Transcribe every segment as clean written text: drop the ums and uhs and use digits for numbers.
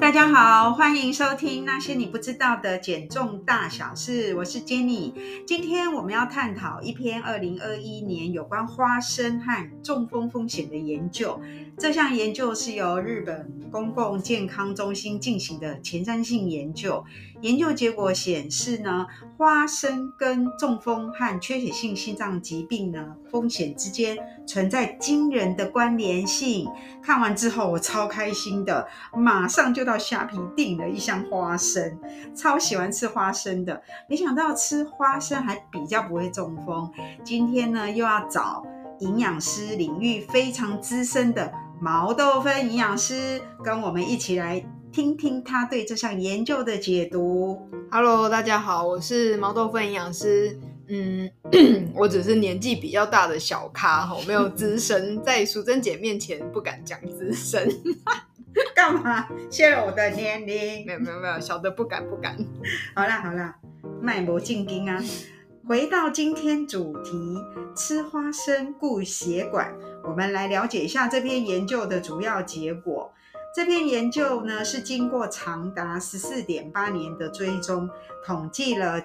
大家好，欢迎收听那些你不知道的减重大小事，我是 Jenny。今天我们要探讨一篇2021年有关花生和中风风险的研究。这项研究是由日本公共健康中心进行的前瞻性研究。研究结果显示呢，花生跟中风和缺血性心脏疾病呢风险之间存在惊人的关联性。看完之后我超开心的，马上就到虾皮订了一箱花生，超喜欢吃花生的。没想到吃花生还比较不会中风。今天呢，又要找营养师领域非常资深的毛豆芬营养师，跟我们一起来听听他对这项研究的解读。 Hello， 大家好，我是毛豆芬营养师。我只是年纪比较大的小咖，没有资深，在淑珍姐面前不敢讲资深。 干嘛泄露我的年龄？ 没有，小的不敢。 好啦，卖没正经啊。回到今天主题，吃花生顾血管，我们来了解一下这篇研究的主要结果。这篇研究呢，是经过长达 14.8 年的追踪，统计了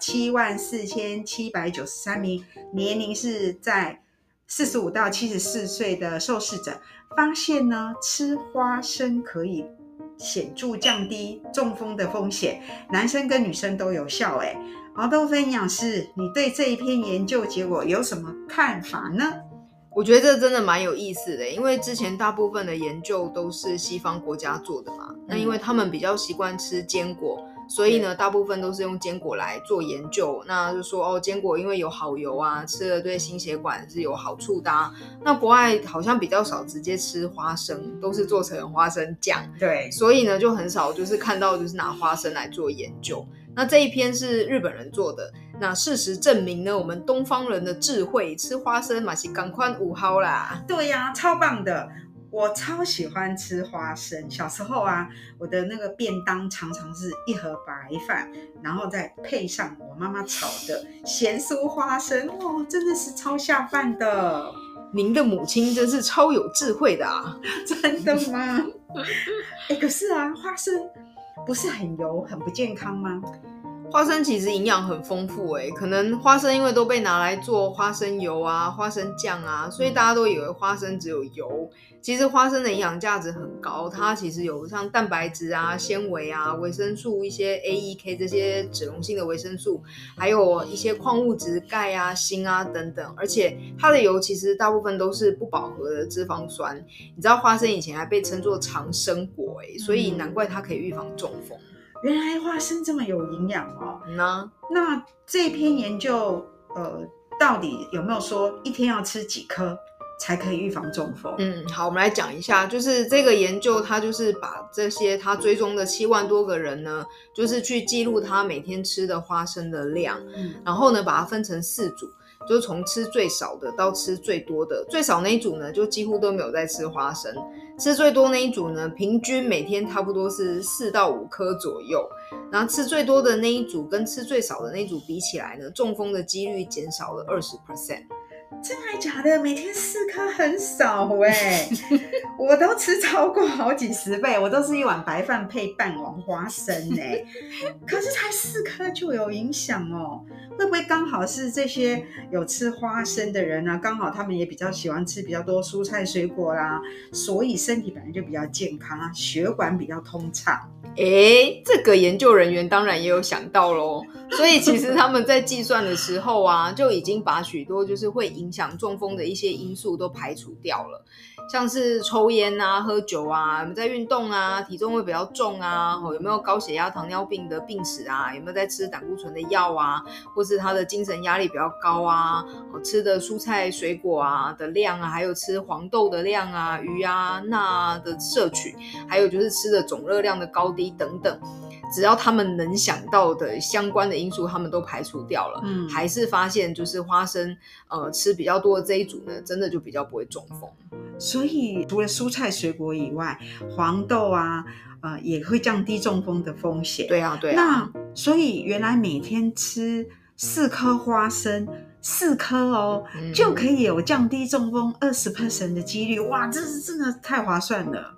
74,793 名年龄是在45到74岁的受试者，发现呢，吃花生可以显著降低中风的风险，男生跟女生都有效。毛豆芬营养师，你对这一篇研究结果有什么看法呢？ 我觉得这真的蛮有意思的，因为之前大部分的研究都是西方国家做的嘛，那因为他们比较习惯吃坚果，所以呢，大部分都是用坚果来做研究。那就说坚果因为有好油啊，吃了对心血管是有好处的啊。那国外好像比较少直接吃花生，都是做成花生酱。 对， 所以呢，就很少就是看到就是拿花生来做研究。那这一篇是日本人做的，那事实证明呢，我们东方人的智慧，吃花生嘛是赶快五毫啦。 对呀，超棒的。我超喜欢吃花生，小时候啊，我的那个便当常常是一盒白饭，然后再配上我妈妈炒的咸酥花生，真的是超下饭的。 您的母亲真是超有智慧的啊。 真的吗？可是啊，花生不是很油很不健康吗？ 花生其实营养很丰富可能花生因为都被拿来做花生油啊、花生酱啊，所以大家都以为花生只有油。其实花生的营养价值很高，它其实有像蛋白质啊、纤维啊、维生素、一些 A、E、K 这些脂溶性的维生素，还有一些矿物质、钙啊、锌啊等等。而且它的油其实大部分都是不饱和的脂肪酸。你知道花生以前还被称作长生果所以难怪它可以预防中风。 原来花生这么有营养哦。那这篇研究到底有没有说一天要吃几颗才可以预防中风？ 好，我们来讲一下，就是这个研究它就是把这些他追踪的7万多个人呢，就是去记录他每天吃的花生的量，然后呢把它分成4组，就是从吃最少的到吃最多的。最少那一组呢就几乎都没有在吃花生，吃最多那一组呢平均每天差不多是4到5颗左右。然后吃最多的那一组跟吃最少的那一组比起来呢，中风的几率减少了 20%。 真的假的？每天4颗很少我都吃超过好几十倍，我都是一碗白饭配半碗花生可是才4颗就有影响哦。会不会刚好是这些有吃花生的人啊，刚好他们也比较喜欢吃比较多蔬菜水果啦，所以身体本来就比较健康啊，血管比较通畅。 这个研究人员当然也有想到咯，所以其实他们在计算的时候啊，就已经把许多就是会影响中风的一些因素都排除掉了，像是抽烟啊、喝酒啊、有没有在运动啊、体重会比较重啊、有没有高血压、糖尿病的病史啊、有没有在吃胆固醇的药啊，或是他的精神压力比较高啊、吃的蔬菜水果啊的量啊，还有吃黄豆的量啊、鱼啊、钠的摄取，还有就是吃的总热量的高低等等，只要他们能想到的相关的因素他们都排除掉了，还是发现就是花生吃比较多的这一组呢，真的就比较不会中风。 所以除了蔬菜水果以外，黄豆啊也会降低中风的风险。 对啊。 那所以原来每天吃4颗花生，4颗就可以有降低中风 20% 的几率。哇，这是真的太划算了。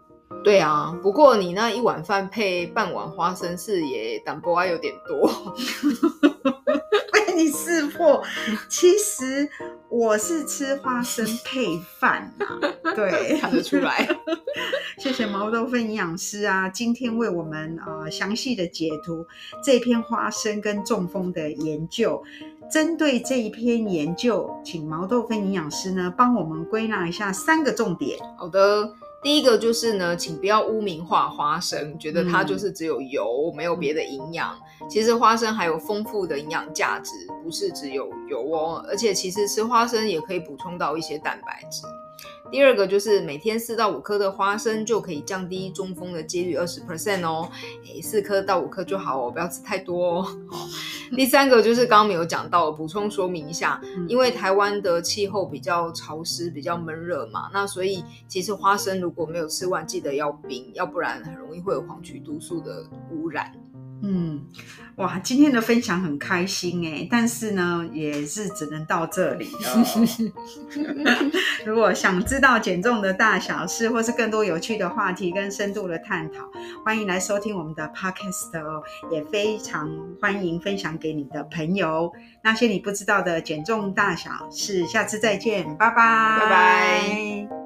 对啊，不过你那一碗饭配半碗花生是也淡薄有点多。 被你识破，其实我是吃花生配饭啊，对， 看得出来。 谢谢毛豆芬营养师啊，今天为我们详细的解读这篇花生跟中风的研究。针对这一篇研究，请毛豆芬营养师呢帮我们归纳一下3个重点。 好的。第一个就是呢，请不要污名化花生，觉得它就是只有油，没有别的营养。其实花生还有丰富的营养价值，不是只有油哦。而且其实吃花生也可以补充到一些蛋白质。第二个就是每天4到5颗的花生就可以降低中风的几率 20% 哦，4颗到5颗就好哦，不要吃太多哦。第3个就是刚刚没有讲到，补充说明一下，因为台湾的气候比较潮湿，比较闷热嘛，那所以其实花生如果没有吃完，记得要冰，要不然很容易会有黄曲毒素的污染。 哇，今天的分享很开心耶，但是呢也是只能到这里了。如果想知道减重的大小事，或是更多有趣的话题跟深度的探讨，欢迎来收听我们的 podcast 哦，也非常欢迎分享给你的朋友。那些你不知道的减重大小事，下次再见，拜拜， 拜拜。